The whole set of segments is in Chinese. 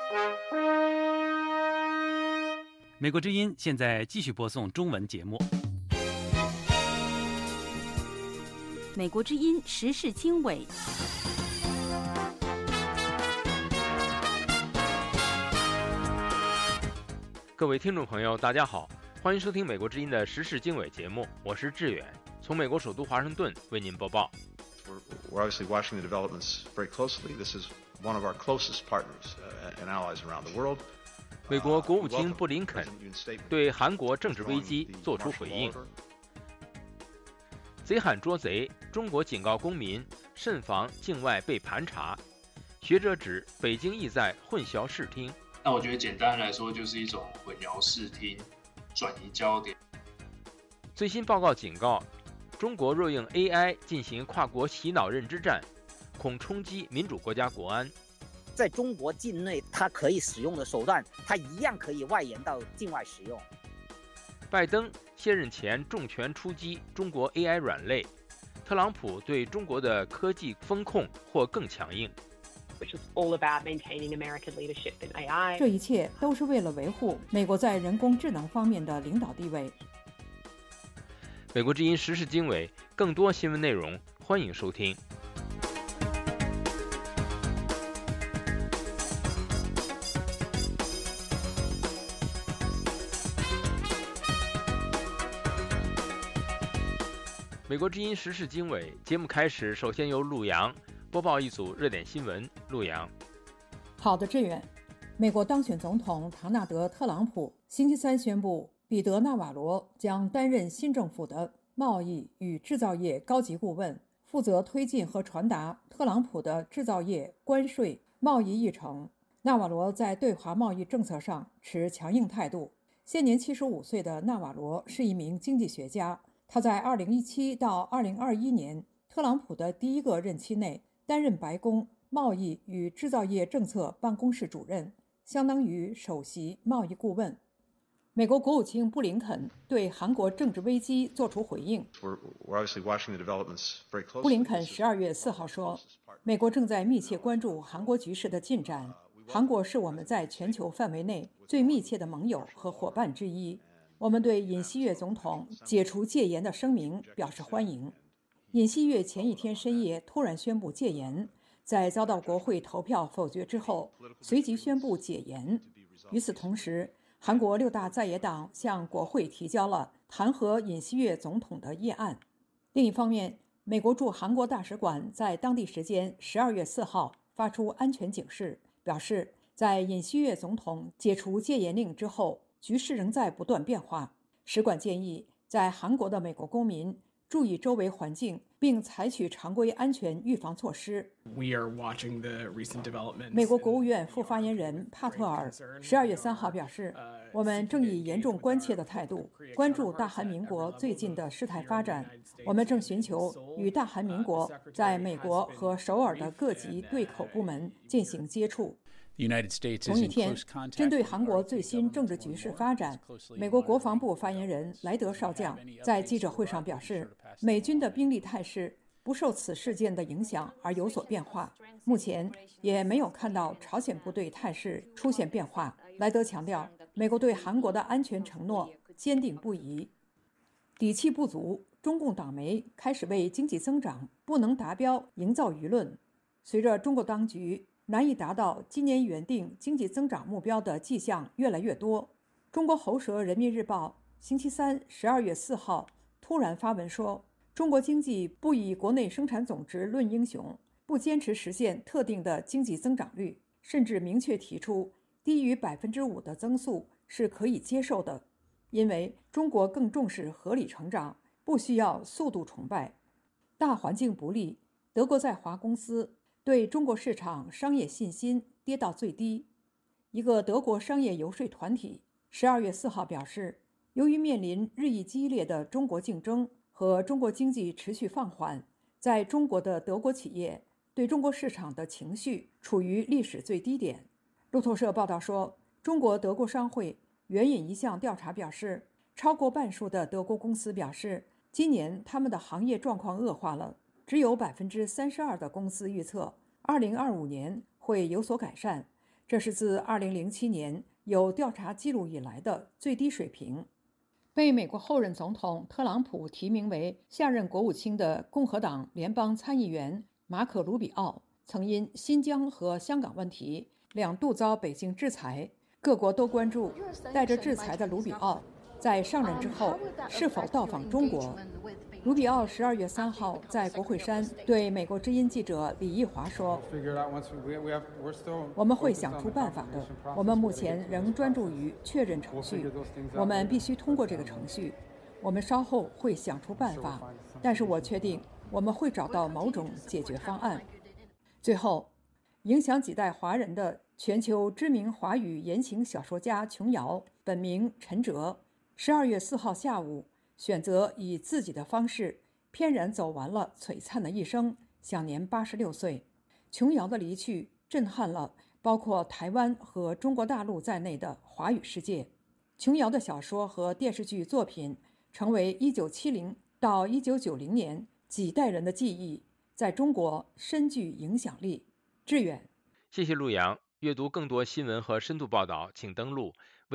美国之音现在继续播送中文节目。 美国之音时事经纬。 各位听众朋友，大家好，欢迎收听美国之音的时事经纬节目，我是志远，从美国首都华盛顿为您播报。 We're obviously watching the developments very closely. This is one of our closest partners and allies around the world. 美国国务卿布林肯对韩国政治危机作出回应。贼喊捉贼，中国警告公民慎防境外被盘查。学者指北京意在混淆视听。 那我觉得简单来说就是一种混淆视听，转移焦点。 最新报告警告，中国若用 AI 进行跨国洗脑认知战，恐冲击民主国家国安。 在中国境内，它可以使用的手段，它一样可以外延到境外使用。 拜登卸任前重拳出击中国 AI 软肋，特朗普对中国的科技风控或更强硬。 这一切都是为了维护美国在人工智能方面的领导地位。 美国之音时事经纬，更多新闻内容，欢迎收听。美国之音时事经纬节目开始，首先由陆阳播报一组热点新闻。陆阳， 好的，志远。美国当选总统唐纳德·特朗普星期三宣布，彼得·纳瓦罗将担任新政府的贸易与制造业高级顾问，负责推进和传达特朗普的制造业、关税、贸易议程。纳瓦罗在对华贸易政策上持强硬态度。现年75岁的纳瓦罗是一名经济学家。他在2017到2021年特朗普的第一个任期内担任白宫贸易与制造业政策办公室主任，相当于首席贸易顾问。美国国务卿布林肯对韩国政治危机作出回应。布林肯12月4号说，美国正在密切关注韩国局势的进展，韩国是我们在全球范围内最密切的盟友和伙伴之一。我们对尹锡悦总统解除戒严的声明表示欢迎。尹锡悦前一天深夜突然宣布戒严，在遭到国会投票否决之后，随即宣布解严。与此同时，韩国6大在野党向国会提交了弹劾尹锡悦总统的议案。另一方面，美国驻韩国大使馆在当地时间12月4号发出安全警示，表示在尹锡悦总统解除戒严令之后，局势仍在不断变化。使馆建议在韩国的美国公民注意周围环境，并采取常规安全预防措施。美国国务院副发言人帕特尔12月3号表示，我们正以严重关切的态度关注大韩民国最近的事态发展，我们正寻求与大韩民国在美国和首尔的各级对口部门进行接触。同一天，针对韩国最新政治局势发展，美国国防部发言人莱德少将在记者会上表示，美军的兵力态势不受此事件的影响而有所变化，目前也没有看到朝鲜部队态势出现变化。莱德强调，美国对韩国的安全承诺坚定不移。底气不足，中共党媒开始为经济增长不能达标营造舆论。随着中国当局难以达到今年原定经济增长目标的迹象越来越多，中国喉舌人民日报星期三12月4号突然发文说，中国经济不以国内生产总值论英雄，不坚持实现特定的经济增长率，甚至明确提出低于5%的增速是可以接受的，因为中国更重视合理成长，不需要速度崇拜。大环境不利，德国在华公司对中国市场商业信心跌到最低。一个德国商业游说团体12月4号表示，由于面临日益激烈的中国竞争和中国经济持续放缓，在中国的德国企业对中国市场的情绪处于历史最低点。路透社报道说，中国德国商会援引一项调查表示，超过半数的德国公司表示，今年他们的行业状况恶化了，只有32%的公司预测2025年会有所改善， 这是自2007年有调查记录以来的最低水平。被美国后任总统特朗普提名为下任国务卿的共和党联邦参议员马可·鲁比奥，曾因新疆和香港问题2度遭北京制裁。各国都关注带着制裁的鲁比奥在上任之后是否到访中国。鲁比奥12月3号在国会山对美国之音记者李义华说：“我们会想出办法的。我们目前仍专注于确认程序，我们必须通过这个程序。我们稍后会想出办法，但是我确定我们会找到某种解决方案。”最后，影响几代华人的全球知名华语言情小说家琼瑶，本名陈哲，12月4号下午选择以自己的方式翩然走完了璀璨的一生，享年86岁。琼瑶的离去震撼了包括台湾和中国大陆在内的华语世界。琼瑶的小说和电视剧作品成为1970到1990年几代人的记忆，在中国深具影响力。志远， 谢谢陆阳。阅读更多新闻和深度报道，请登录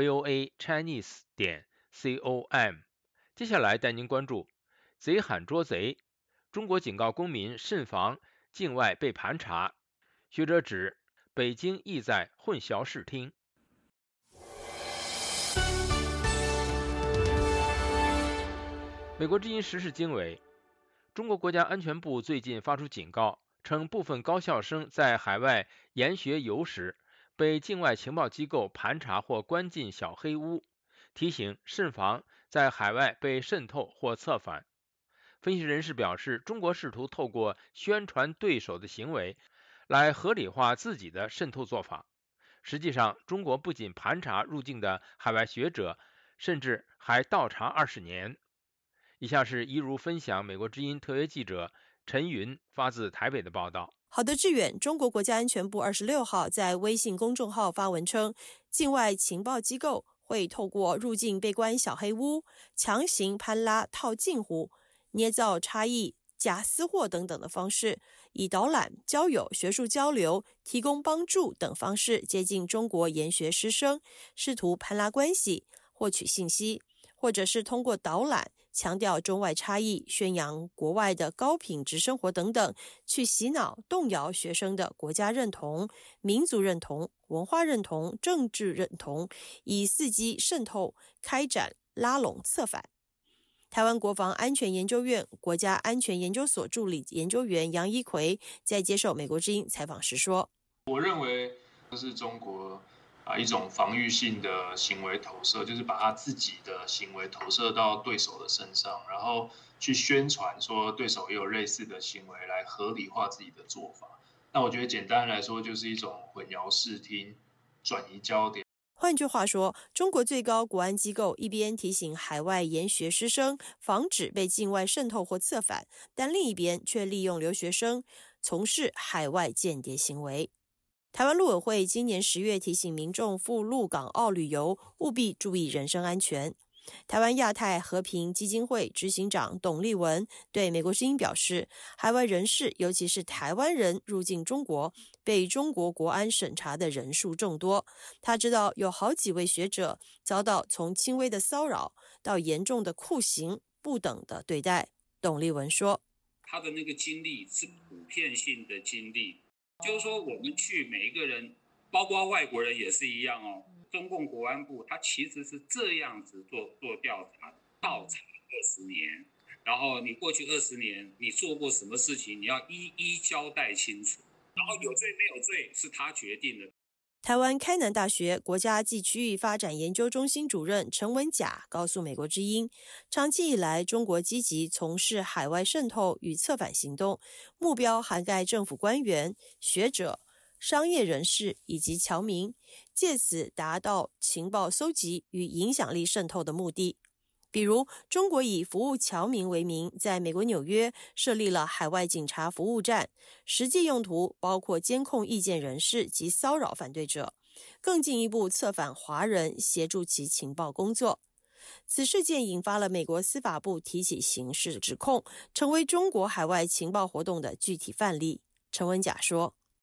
voachinese.com。接下来带您关注：贼喊捉贼，中国警告公民慎防境外被盘查。学者指，北京意在混淆视听。美国之音时事经纬，中国国家安全部最近发出警告，称部分高校生在海外研学游时被境外情报机构盘查或关进小黑屋，提醒慎防在海外被渗透或策反。分析人士表示，中国试图透过宣传对手的行为来合理化自己的渗透做法。实际上，中国不仅盘查入境的海外学者，甚至还倒查20年。以下是一如分享美国之音特约记者陈云发自台北的报道。 好的，志远。中国国家安全部26号在微信公众号发文称，境外情报机构会透过入境被关小黑屋、强行攀拉套近乎、捏造差异、假私货等等的方式，以导览、交友、学术交流、提供帮助等方式接近中国研学师生，试图攀拉关系、获取信息，或者是通过导览强调中外差异，宣扬国外的高品质生活等等，去洗脑动摇学生的国家认同、民族认同、文化认同、政治认同，以伺机渗透开展拉拢策反。台湾国防安全研究院国家安全研究所助理研究员杨一奎在接受美国之音采访时说， 我认为这是中国一种防御性的行为投射，就是把他自己的行为投射到对手的身上，然后去宣传说对手也有类似的行为，来合理化自己的做法。那我觉得简单来说，就是一种混淆视听、转移焦点。 换句话说，中国最高国安机构一边提醒海外研学师生防止被境外渗透或策反，但另一边却利用留学生从事海外间谍行为。台湾陆委会今年10月提醒民众赴陆港澳旅游务必注意人身安全。台湾亚太和平基金会执行长董立文对美国之音表示，海外人士尤其是台湾人入境中国被中国国安审查的人数众多，他知道有好几位学者遭到从轻微的骚扰到严重的酷刑不等的对待。董立文说， 他的那个经历是普遍性的经历，就是说我们去每一个人，包括外国人也是一样哦。中共国安部他其实是这样子做调查，倒查20年，然后你过去20年你做过什么事情，你要一一交代清楚，然后有罪没有罪是他决定的。 台湾开南大学国家暨区域发展研究中心主任陈文甲告诉美国之音，长期以来中国积极从事海外渗透与策反行动，目标涵盖政府官员、学者、商业人士以及侨民，借此达到情报搜集与影响力渗透的目的。比如，中国以服务侨民为名，在美国纽约设立了海外警察服务站，实际用途包括监控意见人士及骚扰反对者，更进一步策反华人，协助其情报工作。此事件引发了美国司法部提起刑事指控，成为中国海外情报活动的具体范例。陈文甲说，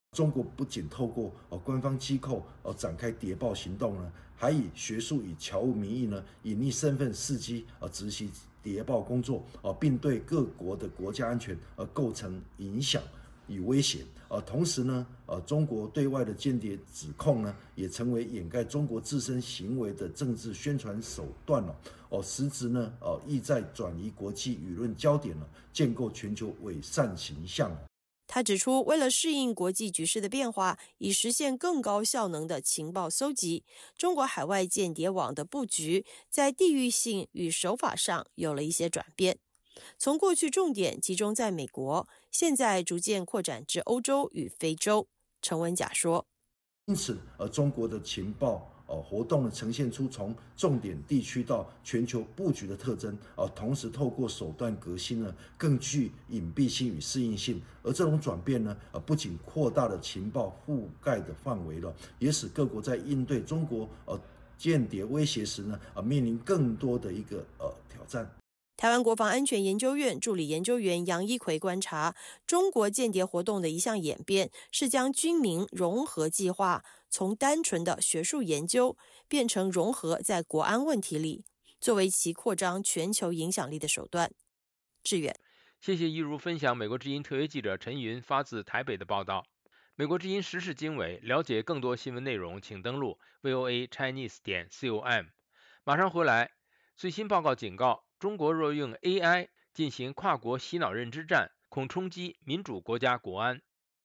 中国不仅透过官方机构展开谍报行动呢，还以学术与侨务名义呢，隐匿身份伺机执行谍报工作并对各国的国家安全构成影响与威胁。同时呢，中国对外的间谍指控呢，也成为掩盖中国自身行为的政治宣传手段实质呢，意在转移国际舆论焦点建构全球伪善形象。 他指出，为了适应国际局势的变化，以实现更高效能的情报搜集，中国海外间谍网的布局在地域性与手法上有了一些转变，从过去重点集中在美国，现在逐渐扩展至欧洲与非洲。陈文甲说， 因此中国的情报活动呢，呈现出从重点地区到全球布局的特征同时透过手段革新呢，更具隐蔽性与适应性。而这种转变呢，不仅扩大了情报覆盖的范围了，也使各国在应对中国间谍威胁时呢，面临更多的一个挑战。 台湾国防安全研究院助理研究员杨一奎观察，中国间谍活动的一项演变是将军民融合计划从单纯的学术研究变成融合在国安问题里，作为其扩张全球影响力的手段。志远， 谢谢一如分享美国之音特约记者陈云发自台北的报道。美国之音时事经纬，了解更多新闻内容，请登录 voachinese.com。马上回来，最新报告警告，中国若用 AI 进行跨国洗脑认知战，恐冲击民主国家国安。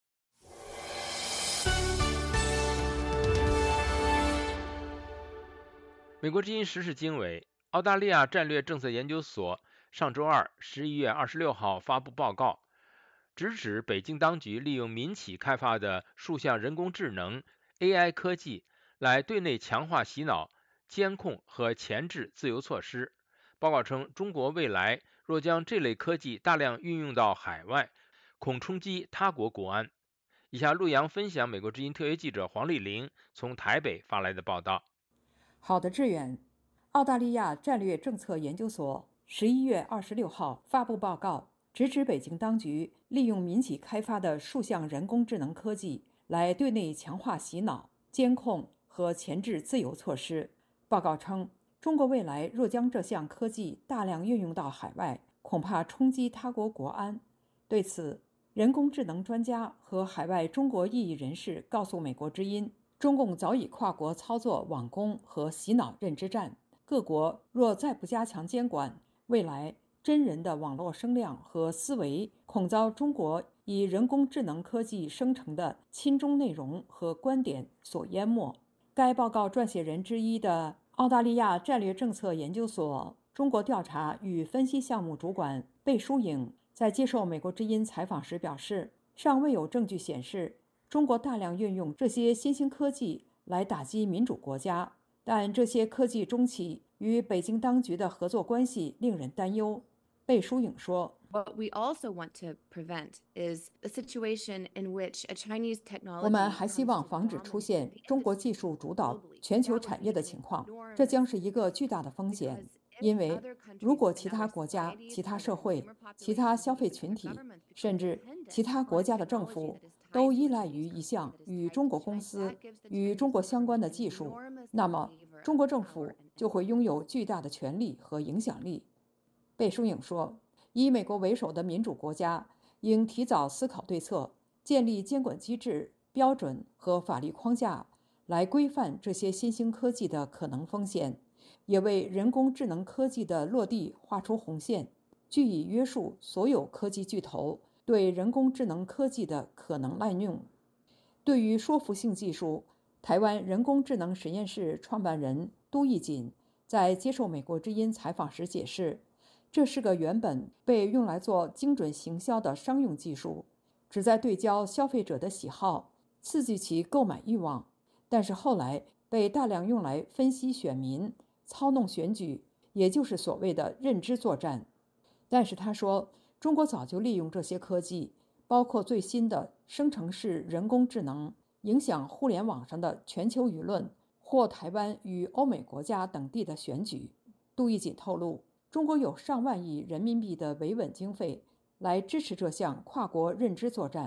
美国之音时事经纬，澳大利亚战略政策研究所上周二11月26号发布报告，直指北京当局利用民企开发的数项人工智能 AI 科技来对内强化洗脑、监控和钳制自由措施。报告称，中国未来若将这类科技大量运用到海外，恐冲击他国国安。以下陆洋分享美国之音特约记者黄丽玲从台北发来的报道。 好的，志远。澳大利亚战略政策研究所11月26号发布报告，直指北京当局利用民企开发的数项人工智能科技来对内强化洗脑、监控和钳制自由措施。报告称，中国未来若将这项科技大量运用到海外，恐怕冲击他国国安。对此，人工智能专家和海外中国异议人士告诉美国之音，中共早已跨国操作网攻和洗脑认知战，各国若再不加强监管，未来真人的网络声量和思维恐遭中国以人工智能科技生成的亲中内容和观点所淹没。该报告撰写人之一的澳大利亚战略政策研究所中国调查与分析项目主管贝舒颖在接受美国之音采访时表示，尚未有证据显示中国大量运用这些新兴科技来打击民主国家，但这些科技中企与北京当局的合作关系令人担忧。贝舒颖说， What we also want to prevent is a situation in which a Chinese technology 我们还希望防止出现中国技术主导全球产业的情况，这将是一个巨大的风险。因为如果其他国家、其他社会、其他消费群体，甚至其他国家的政府都依赖于一项与中国公司、与中国相关的技术，那么中国政府就会拥有巨大的权力和影响力。贝舒颖说，以美国为首的民主国家应提早思考对策，建立监管机制、标准和法律框架，来规范这些新兴科技的可能风险，也为人工智能科技的落地画出红线，据以约束所有科技巨头对人工智能科技的可能滥用。对于说服性技术，台湾人工智能实验室创办人都义锦在接受美国之音采访时解释，这是个原本被用来做精准行销的商用技术，旨在对焦消费者的喜好，刺激其购买欲望，但是后来被大量用来分析选民、操弄选举，也就是所谓的认知作战。但是他说，中国早就利用这些科技，包括最新的生成式人工智能，影响互联网上的全球舆论或台湾与欧美国家等地的选举。杜义锦透露，中国有上万亿人民币的维稳经费来支持这项跨国认知作战，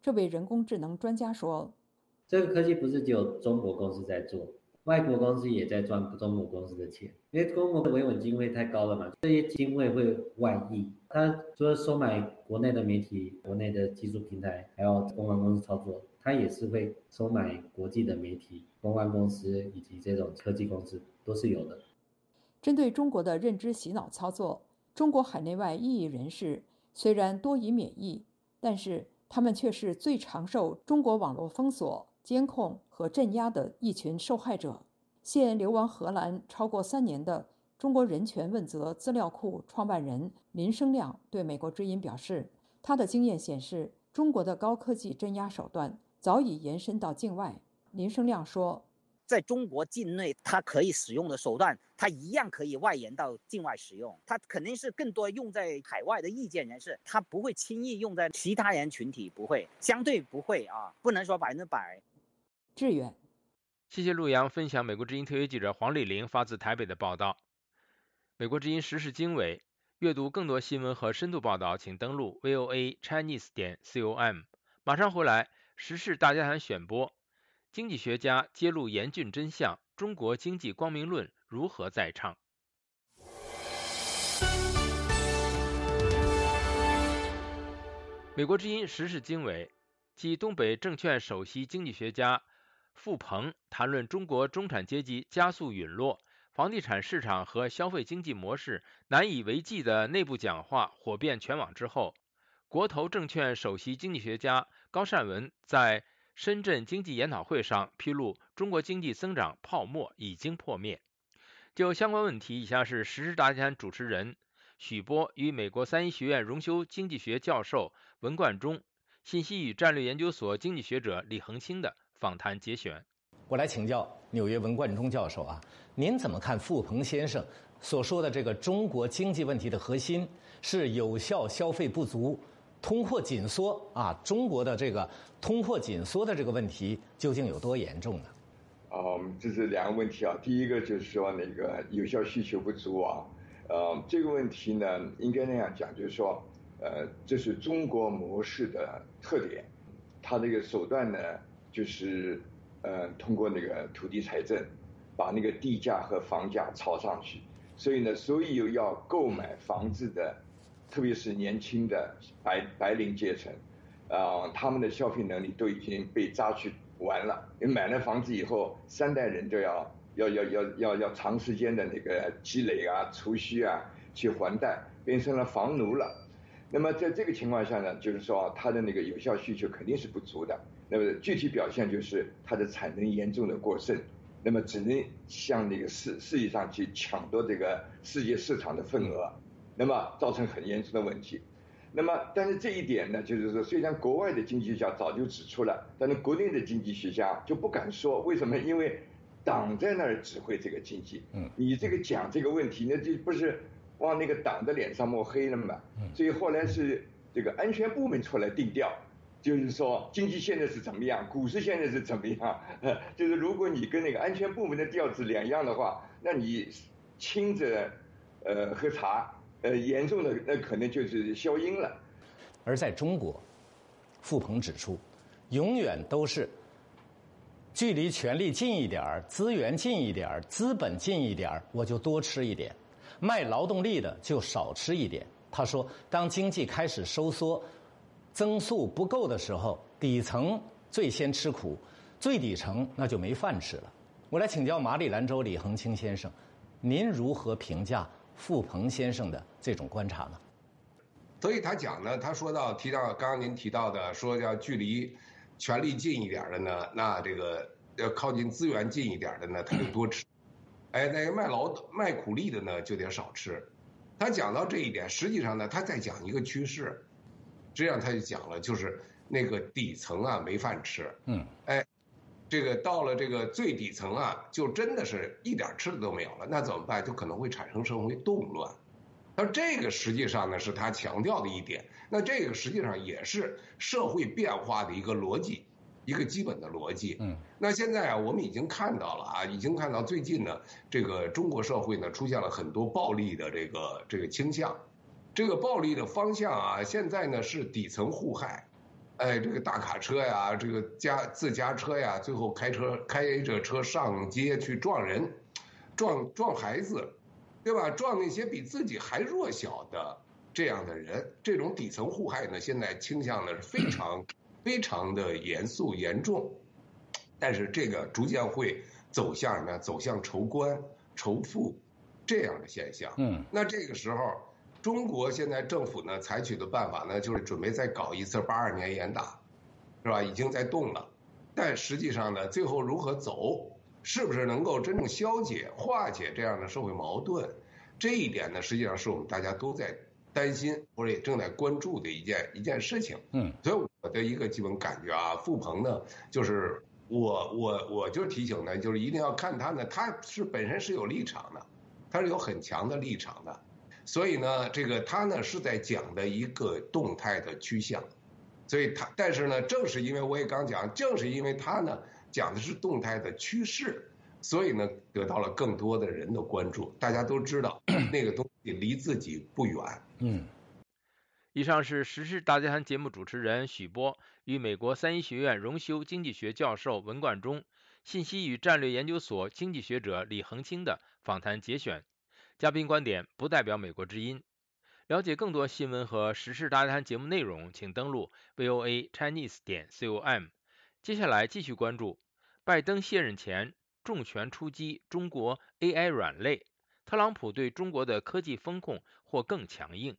这位人工智能专家说：“ 这个科技不是只有中国公司在做，外国公司也在赚中国公司的钱，因为中国的维稳经费太高了嘛，这些经费会外溢。他除了收买国内的媒体、国内的技术平台，还有公关公司操作，他也是会收买国际的媒体、公关公司以及这种科技公司，都是有的。” 针对中国的认知洗脑操作，中国海内外异议人士虽然多已免疫，但是他们却是最常受中国网络封锁、监控和镇压的一群受害者。现流亡荷兰超过3年的中国人权问责资料库创办人林生亮对美国之音表示，他的经验显示，中国的高科技镇压手段早已延伸到境外。林生亮说， 在中国境内，它可以使用的手段，它一样可以外延到境外使用。它肯定是更多用在海外的意见人士，它不会轻易用在其他人群体，不会，相对不会啊，不能说100%。 志远， 谢谢陆阳分享美国之音特约记者黄丽玲发自台北的报道。美国之音时事经纬，阅读更多新闻和深度报道，请登录 voachinese.com。马上回来，时事大家谈选播。经济学家揭露严峻真相，中国经济光明论如何再唱？美国之音时事经纬，继东北证券首席经济学家傅鹏谈论中国中产阶级加速陨落，房地产市场和消费经济模式难以为继的内部讲话火遍全网之后，国投证券首席经济学家高善文在深圳经济研讨会上披露，中国经济增长泡沫已经破灭。就相关问题，以下是时事大家谈主持人许波与美国3一学院荣休经济学教授文冠中、信息与战略研究所经济学者李恒清的访谈节选。 我来请教纽约文冠中教授啊，您怎么看傅鹏先生所说的这个中国经济问题的核心是有效消费不足？通货紧缩啊，中国的这个通货紧缩的这个问题究竟有多严重呢？ 这是2个问题啊。第一个就是说那个有效需求不足啊，这个问题呢，应该那样讲，就是说，这是中国模式的特点，它这个手段呢，就是通过那个土地财政，把那个地价和房价炒上去，所以呢，所有要购买房子的，特别是年轻的白领阶层，他们的消费能力都已经被榨取完了。因为买了房子以后，3代人都要长时间的那个积累啊、储蓄啊去还贷，变成了房奴了。那么在这个情况下呢，就是说它的那个有效需求肯定是不足的。那么具体表现就是它的产能严重的过剩，那么只能向那个世界上去抢夺这个世界市场的份额。那么造成很严重的问题。那么但是这一点呢，就是说虽然国外的经济学家早就指出了，但是国内的经济学家就不敢说。为什么？因为党在那儿指挥这个经济，你这个讲这个问题，那就不是往那个党的脸上抹黑了嘛？所以后来是这个安全部门出来定调，就是说经济现在是怎么样，股市现在是怎么样，就是如果你跟那个安全部门的调子2样的话，那你轻着喝茶。严重的那可能就是消音了。 而在中国，傅鹏指出，永远都是距离权力近一点、资源近一点、资本近一点，我就多吃一点；卖劳动力的就少吃一点。他说，当经济开始收缩，增速不够的时候，底层最先吃苦，最底层那就没饭吃了。我来请教马里兰州李恒清先生，您如何评价傅鹏先生的这种观察呢？ 所以他讲呢，他提到刚刚您提到的，说要距离权力近一点的呢，那这个要靠近资源近一点的呢，他就多吃；那个卖苦力的呢，就得少吃。他讲到这一点，实际上呢，他在讲一个趋势，这样他就讲了，就是那个底层啊没饭吃，这个到了这个最底层啊，就真的是一点吃的都没有了，那怎么办？就可能会产生社会动乱。那这个实际上呢是他强调的一点，那这个实际上也是社会变化的一个逻辑，一个基本的逻辑。那现在啊，我们已经看到了啊，已经看到最近呢，这个中国社会呢出现了很多暴力的这个倾向，这个暴力的方向啊，现在呢是底层互害， 这个大卡车呀，这个自家车呀，最后开着车上街去撞人，撞孩子，对吧？撞那些比自己还弱小的这样的人，这种底层祸害呢，现在倾向的是非常的严肃严重，但是这个逐渐会走向什么呀？走向仇官仇富这样的现象。那这个时候，中国现在政府呢采取的办法呢，就是准备再搞一次82年严打，是吧？已经在动了，但实际上呢，最后如何走，是不是能够真正化解这样的社会矛盾，这一点呢，实际上是我们大家都在担心或者也正在关注的一件事情。所以我的一个基本感觉啊，付鹏呢，就是我就提醒呢，就是一定要看他呢，他本身是有立场的，他是有很强的立场的。所以呢，他呢是在讲的一个动态的趋向，所以但是呢，正是因为我也刚讲，正是因为他呢讲的是动态的趋势，所以呢得到了更多的人的关注。大家都知道那个东西离自己不远。 以上是时事大家谈节目主持人许波与美国三一学院荣休经济学教授文冠中、信息与战略研究所经济学者李恒清的访谈节选。嘉宾观点不代表美国之音。了解更多新闻和时事大家谈节目内容，请登录 voachinese.com。接下来继续关注拜登卸任前重拳出击中国 AI 软肋，特朗普对中国的科技风控或更强硬。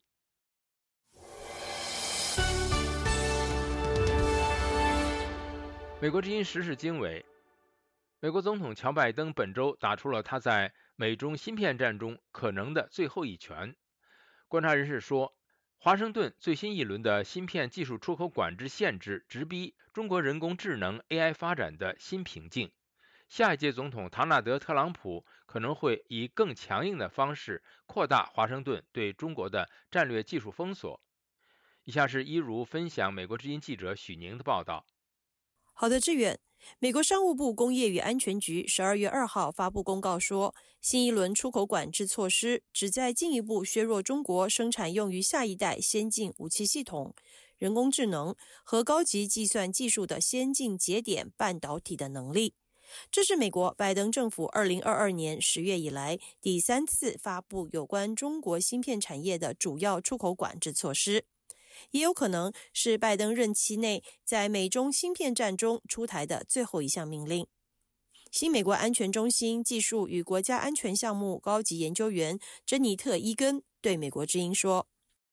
美国之音时事经纬，美国总统乔拜登本周打出了他在美中芯片战中可能的最后一拳。观察人士说，华盛顿最新一轮的芯片技术出口管制限制直逼中国人工智能 AI 发展的新瓶颈。下一届总统唐纳德·特朗普可能会以更强硬的方式扩大华盛顿对中国的战略技术封锁。以下是一如分享美国之音记者许宁的报道。 好的，志远。美国商务部工业与安全局12月2号发布公告说，新一轮出口管制措施旨在进一步削弱中国生产用于下一代先进武器系统、人工智能和高级计算技术的先进节点半导体的能力。这是美国拜登政府2022年10月以来第3次发布有关中国芯片产业的主要出口管制措施。也有可能是拜登任期内在美中芯片战中出台的最后一项命令。新美国安全中心技术与国家安全项目高级研究员珍妮特·伊根对美国之音说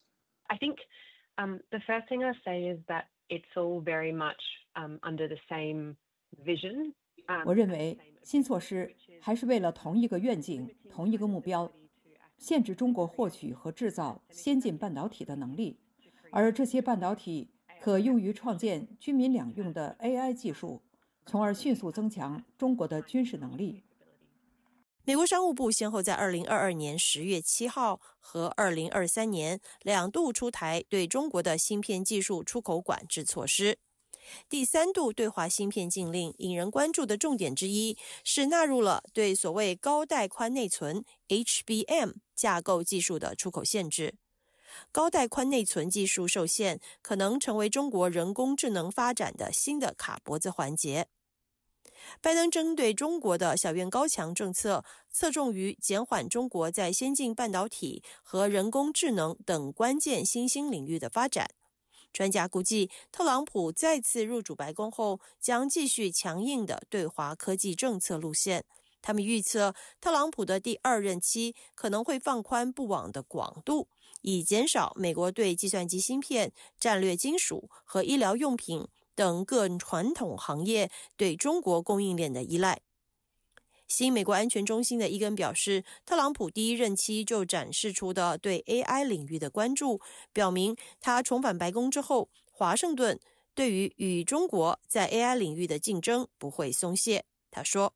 I think the first thing I'll say is that it's all very much under the same vision. 我认为新措施还是为了同一个愿景、同一个目标，限制中国获取和制造先进半导体的能力。而这些半导体可用于创建军民两用的 AI 技术，从而迅速增强中国的军事能力。 美国商务部先后在2022年10月7号和2023年2度出台对中国的芯片技术出口管制措施。第3度对华芯片禁令引人关注的重点之一是纳入了对所谓高带宽内存 HBM 架构技术的出口限制。高带宽内存技术受限，可能成为中国人工智能发展的新的卡脖子环节。拜登针对中国的小院高墙政策，侧重于减缓中国在先进半导体和人工智能等关键新兴领域的发展。专家估计，特朗普再次入主白宫后，将继续强硬的对华科技政策路线。他们预测，特朗普的第2任期可能会放宽布网的广度，以减少美国对计算机芯片、战略金属和医疗用品等各传统行业对中国供应链的依赖。新美国安全中心的伊根表示，特朗普第1任期就展示出的对 AI 领域的关注，表明他重返白宫之后，华盛顿对于与中国在 AI 领域的竞争不会松懈。他说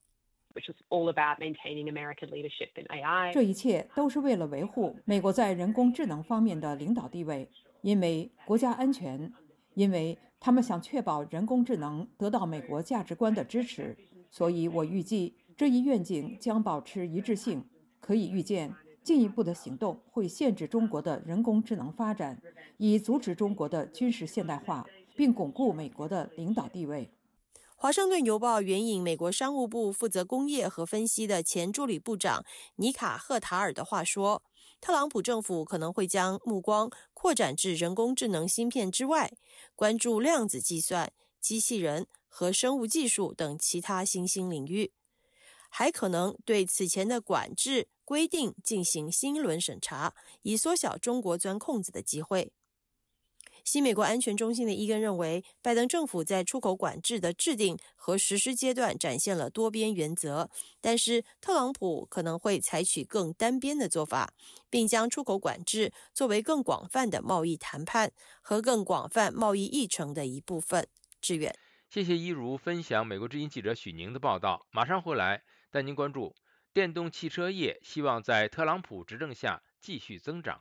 这一切都是为了维护美国在人工智能方面的领导地位，因为国家安全，因为他们想确保人工智能得到美国价值观的支持，所以我预计这一愿景将保持一致性。可以预见，进一步的行动会限制中国的人工智能发展，以阻止中国的军事现代化， 并巩固美国的领导地位。 华盛顿邮报援引美国商务部负责工业和分析的前助理部长尼卡·赫塔尔的话说，特朗普政府可能会将目光扩展至人工智能芯片之外，关注量子计算、机器人和生物技术等其他新兴领域，还可能对此前的管制规定进行新一轮审查，以缩小中国钻空子的机会。新美国安全中心的伊根认为，拜登政府在出口管制的制定和实施阶段展现了多边原则，但是特朗普可能会采取更单边的做法，并将出口管制作为更广泛的贸易谈判和更广泛贸易议程的一部分。志远， 谢谢一如分享美国之音记者许宁的报道。马上回来带您关注电动汽车业希望在特朗普执政下继续增长。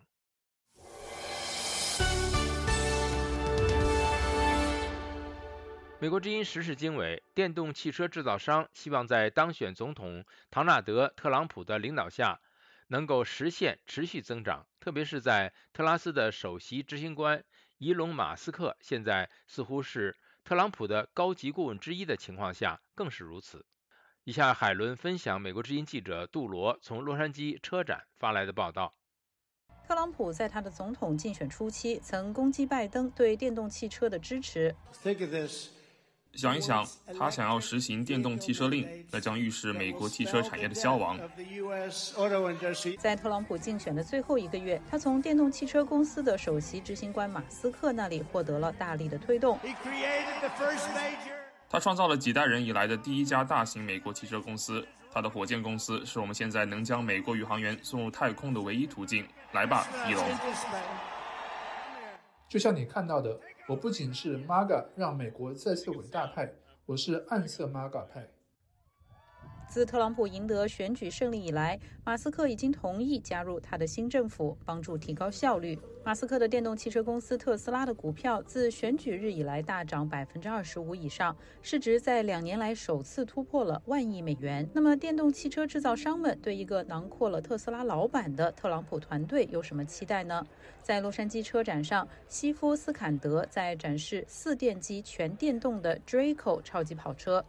美国之音时事经纬，电动汽车制造商希望在当选总统唐纳德·特朗普的领导下能够实现持续增长，特别是在特拉斯的首席执行官伊隆·马斯克现在似乎是特朗普的高级顾问之一的情况下更是如此。以下海伦分享美国之音记者杜罗从洛杉矶车展发来的报道。 特朗普在他的总统竞选初期曾攻击拜登对电动汽车的支持。 想一想，他想要实行电动汽车令，那将预示美国汽车产业的消亡。 在特朗普竞选的最后一个月，他从电动汽车公司的首席执行官马斯克那里获得了大力的推动。 他创造了几代人以来的第一家大型美国汽车公司，他的火箭公司是我们现在能将美国宇航员送入太空的唯一途径。来吧，伊隆。 就像你看到的，我不仅是 MAGA 让美国再次伟大派，我是暗色 MAGA 派。 自特朗普赢得选举胜利以来，马斯克已经同意加入他的新政府，帮助提高效率。马斯克的电动汽车公司特斯拉的股票自选举日以来大涨25%以上，市值在2年来首次突破了1万亿美元。那么，电动汽车制造商们对一个囊括了特斯拉老板的特朗普团队有什么期待呢？在洛杉矶车展上，西夫斯坎德在展示4电机全电动的 Draco 超级跑车。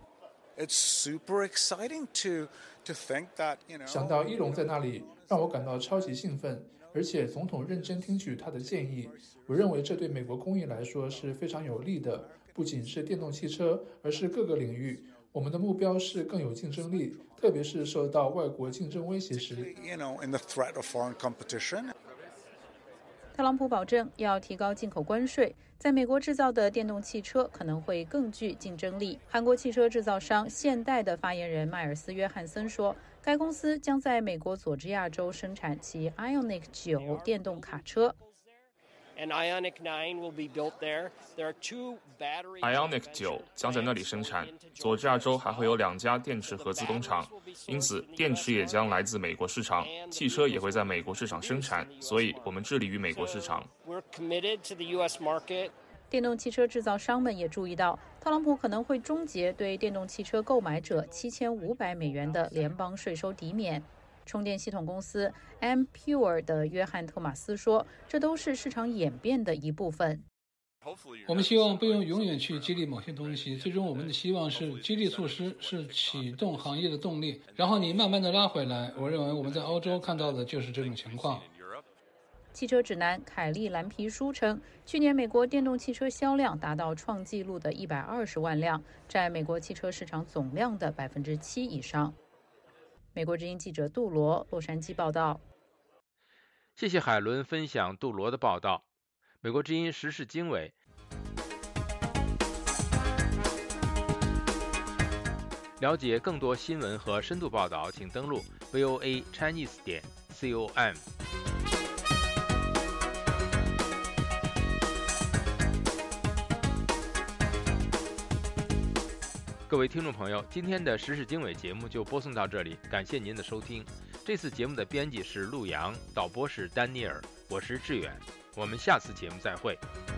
想到伊隆在那里，让我感到超级兴奋，而且总统认真听取他的建议。我认为这对美国工业来说是非常有利的，不仅是电动汽车，而是各个领域。我们的目标是更有竞争力，特别是受到外国竞争威胁时。 特朗普保证要提高进口关税，在美国制造的电动汽车可能会更具竞争力。韩国汽车制造商现代的发言人迈尔斯·约翰森说，该公司将在美国佐治亚州生产其 Ioniq 9电动卡车。 Ioniq 9将在那里生产，佐治亚州还会有2家电池合资工厂，因此电池也将来自美国市场，汽车也会在美国市场生产，所以我们致力于美国市场。 电动汽车制造商们也注意到，特朗普可能会终结对电动汽车购买者7500美元的联邦税收抵免。充电系统公司 Ampure 的约翰·特马斯说，这都是市场演变的一部分。 我们希望不用永远去激励某些东西，最终我们的希望是激励措施是启动行业的动力，然后你慢慢的拉回来。我认为我们在欧洲看到的就是这种情况。 汽车指南凯利蓝皮书称，去年美国电动汽车销量达到创纪录的120万辆，占美国汽车市场总量的7%以上。美国之音记者杜罗，洛杉矶报道。 谢谢海伦分享杜罗的报道。美国之音时事经纬。了解更多新闻和深度报道，请登录 voachinese.com。各位听众朋友，今天的时事经纬节目就播送到这里，感谢您的收听。这次节目的编辑是陆阳，导播是丹尼尔，我是志远，我们下次节目再会。